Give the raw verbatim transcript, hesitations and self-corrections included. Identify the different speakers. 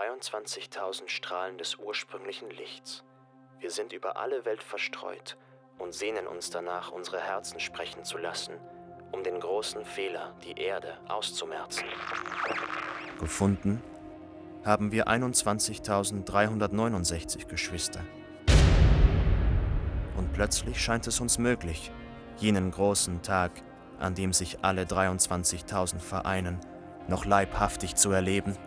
Speaker 1: dreiundzwanzigtausend Strahlen des ursprünglichen Lichts. Wir sind über alle Welt verstreut und sehnen uns danach, unsere Herzen sprechen zu lassen, um den großen Fehler, die Erde, auszumerzen. Gefunden haben wir einundzwanzigtausenddreihundertneunundsechzig Geschwister. Und plötzlich scheint es uns möglich, jenen großen Tag, an dem sich alle dreiundzwanzigtausend vereinen, noch leibhaftig zu erleben.